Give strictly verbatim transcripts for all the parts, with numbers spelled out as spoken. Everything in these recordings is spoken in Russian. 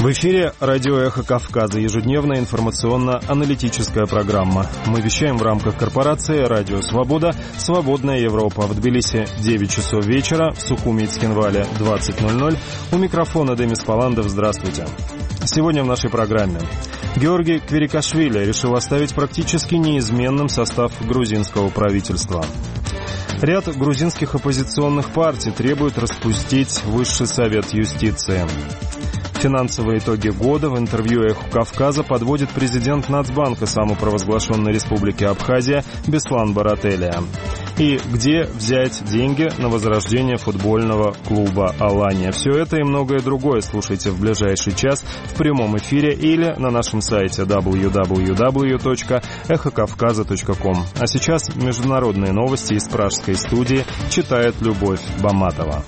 В эфире радио «Эхо Кавказа», ежедневная информационно-аналитическая программа. Мы вещаем в рамках корпорации «Радио Свобода», «Свободная Европа». В Тбилиси девять часов вечера, в Сухуми и Цхинвале двадцать ноль ноль. У микрофона Демис Паландов. Здравствуйте. Сегодня в нашей программе. Георгий Кверикашвили решил оставить практически неизменным состав грузинского правительства. Ряд грузинских оппозиционных партий требует распустить Высший совет юстиции. Финансовые итоги года в интервью «Эхо Кавказа» подводит президент Нацбанка самопровозглашенной республики Абхазия Беслан Барателия. И где взять деньги на возрождение футбольного клуба «Алания». Все это и многое другое слушайте в ближайший час в прямом эфире или на нашем сайте дабл ю дабл ю дабл ю точка эхо кавказа точка ком. А сейчас международные новости из пражской студии читает Любовь Баматова.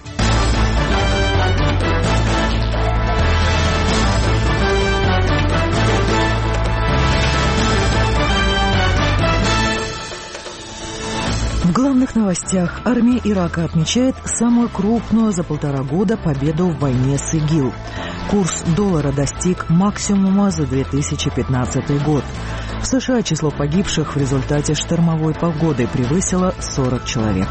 В главных новостях. Армия Ирака отмечает самую крупную за полтора года победу в войне с ИГИЛ. Курс доллара достиг максимума за две тысячи пятнадцатый год. В США число погибших в результате штормовой погоды превысило сорок человек.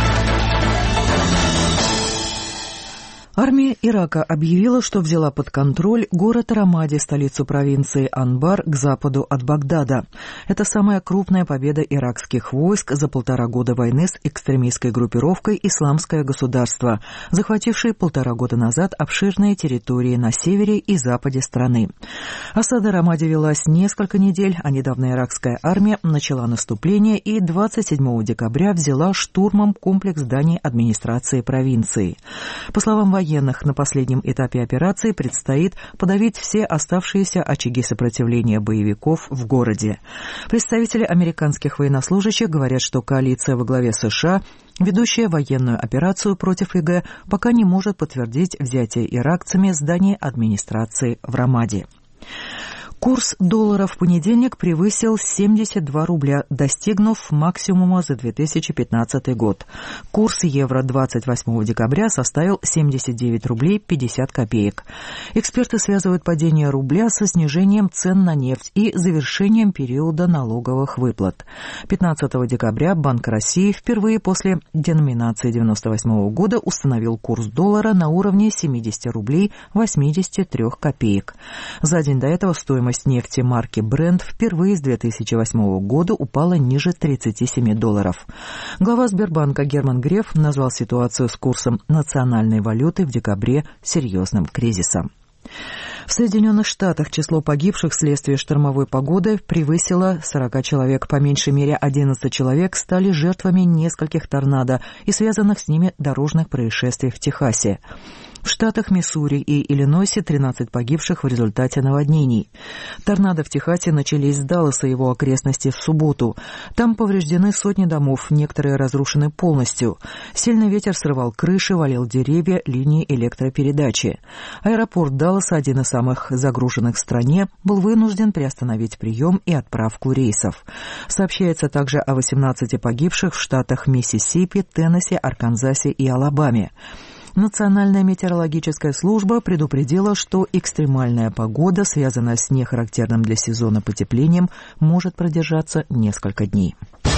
Армия Ирака объявила, что взяла под контроль город Рамади, столицу провинции Анбар, к западу от Багдада. Это самая крупная победа иракских войск за полтора года войны с экстремистской группировкой «Исламское государство», захватившей полтора года назад обширные территории на севере и западе страны. Осада Рамади велась несколько недель, а недавно иракская армия начала наступление и двадцать седьмого декабря взяла штурмом комплекс зданий администрации провинции. По словам военных, военных на последнем этапе операции предстоит подавить все оставшиеся очаги сопротивления боевиков в городе. Представители американских военнослужащих говорят, что коалиция во главе США, ведущая военную операцию против ИГ, пока не может подтвердить взятие иракцами зданий администрации в Рамади. Курс доллара в понедельник превысил семьдесят два рубля, достигнув максимума за две тысячи пятнадцатый год. Курс евро двадцать восьмого декабря составил семьдесят девять рублей пятьдесят копеек. Эксперты связывают падение рубля со снижением цен на нефть и завершением периода налоговых выплат. пятнадцатого декабря Банк России впервые после деноминации девяносто восьмого года установил курс доллара на уровне семьдесят рублей восемьдесят три копеек. За день до этого стоимость нефти марки Brent впервые с две тысячи восьмого года упала ниже тридцати семи долларов. Глава Сбербанка Герман Греф назвал ситуацию с курсом национальной валюты в декабре серьезным кризисом. В Соединенных Штатах число погибших вследствие штормовой погоды превысило сорок человек. По меньшей мере одиннадцать человек стали жертвами нескольких торнадо и связанных с ними дорожных происшествий в Техасе. В штатах Миссури и Иллинойсе тринадцать погибших в результате наводнений. Торнадо в Техасе начались с Далласа и его окрестностей в субботу. Там повреждены сотни домов, некоторые разрушены полностью. Сильный ветер срывал крыши, валил деревья, линии электропередачи. Аэропорт Далласа, один из самых загруженных в стране, был вынужден приостановить прием и отправку рейсов. Сообщается также о восемнадцати погибших в штатах Миссисипи, Теннесси, Арканзасе и Алабаме. Национальная метеорологическая служба предупредила, что экстремальная погода, связанная с нехарактерным для сезона потеплением, может продержаться несколько дней.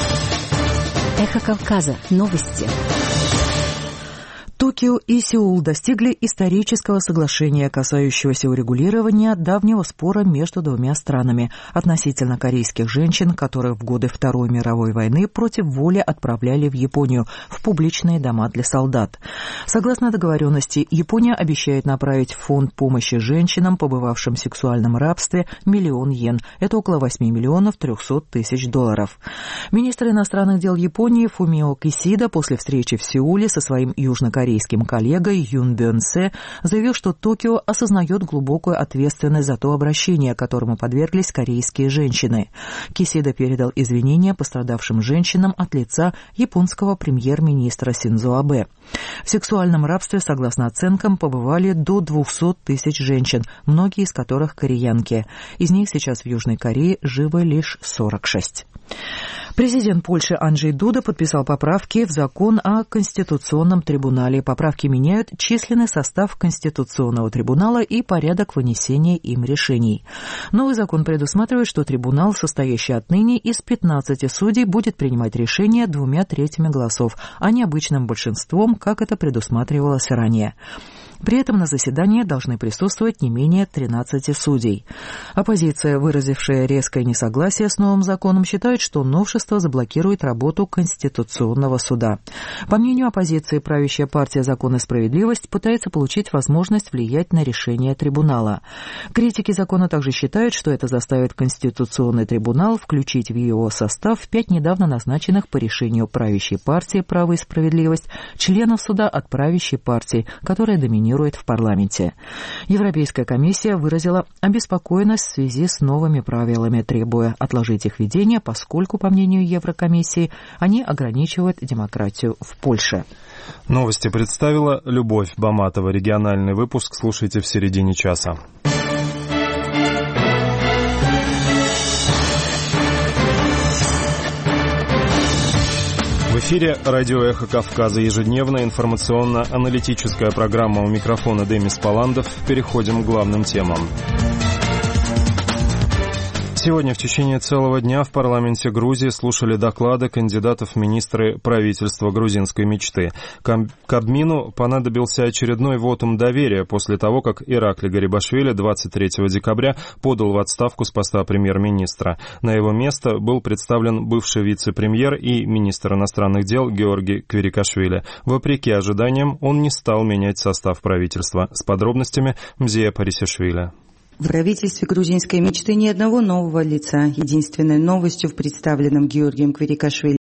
Эхо Кавказа. Новости. Токио и Сеул достигли исторического соглашения, касающегося урегулирования давнего спора между двумя странами относительно корейских женщин, которых в годы Второй мировой войны против воли отправляли в Японию в публичные дома для солдат. Согласно договоренности, Япония обещает направить в фонд помощи женщинам, побывавшим в сексуальном рабстве, миллион йен. Это около восемь миллионов триста тысяч долларов. Министр иностранных дел Японии Фумио Кисида после встречи в Сеуле со своим южнокорейским корейским коллегой Юн Бён Се заявил, что Токио осознает глубокую ответственность за то обращение, которому подверглись корейские женщины. Кисида передал извинения пострадавшим женщинам от лица японского премьер-министра Синдзо Абэ. В сексуальном рабстве, согласно оценкам, побывали до двухсот тысяч женщин, многие из которых кореянки. Из них сейчас в Южной Корее живы лишь сорок шесть. Президент Польши Анджей Дуда подписал поправки в закон о Конституционном трибунале. поправки меняют численный состав Конституционного трибунала и порядок вынесения им решений. Новый закон предусматривает, что трибунал, состоящий отныне из пятнадцати судей, будет принимать решения двумя третьими голосов, а не обычным большинством, как это предусматривалось ранее. При этом на заседании должны присутствовать не менее тринадцати судей. Оппозиция, выразившая резкое несогласие с новым законом, считает, что новшество заблокирует работу Конституционного суда. По мнению оппозиции, правящая партия «Закон и справедливость» пытается получить возможность влиять на решение трибунала. Критики закона также считают, что это заставит Конституционный трибунал включить в его состав пять недавно назначенных по решению правящей партии «Право и справедливость» членов суда от правящей партии, которая доминирует в парламенте. Европейская комиссия выразила обеспокоенность в связи с новыми правилами, требуя отложить их введение, поскольку, по мнению Еврокомиссии, они ограничивают демократию в Польше. Новости представила Любовь Баматова. Региональный выпуск слушайте в середине часа. В эфире радио «Эхо Кавказа». Ежедневная информационно-аналитическая программа. У микрофона Демис Паландов. Переходим к главным темам. Сегодня в течение целого дня в парламенте Грузии слушали доклады кандидатов в министры правительства грузинской мечты. Кабмину понадобился очередной вотум доверия после того, как Иракли Гарибашвили двадцать третьего декабря подал в отставку с поста премьер-министра. На его место был представлен бывший вице-премьер и министр иностранных дел Георгий Квирикашвили. Вопреки ожиданиям, он не стал менять состав правительства. С подробностями Мзия Парисишвили. В правительстве грузинской мечты ни одного нового лица. Единственной новостью в представленном Георгием Квирикашвили